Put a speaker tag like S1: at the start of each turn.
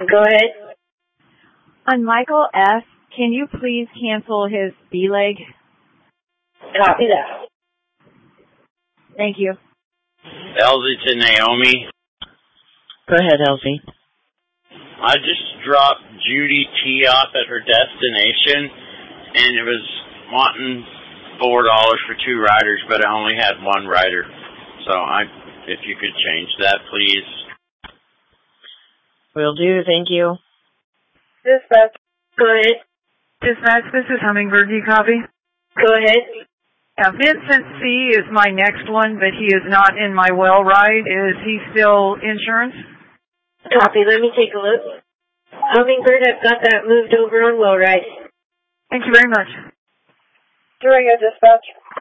S1: Go ahead.
S2: On Michael F., can you please cancel his B-leg?
S1: Copy that.
S2: Thank you.
S3: Elsie to Naomi.
S4: Go ahead, Elsie.
S3: I just dropped Judy T off at her destination, and it was wanting $4 for 2 riders, but I only had 1 rider. So if you could change that, please.
S4: Will do. Thank you.
S1: Dispatch. Go ahead.
S5: Dispatch, this is Hummingbird. Do you copy?
S1: Go ahead.
S5: Vincent C. is my next one, but he is not in my well ride. Is he still insurance?
S1: Copy. Let me take a look. Hummingbird, I've got that moved over on well ride.
S5: Thank you very much.
S1: Durango, dispatch.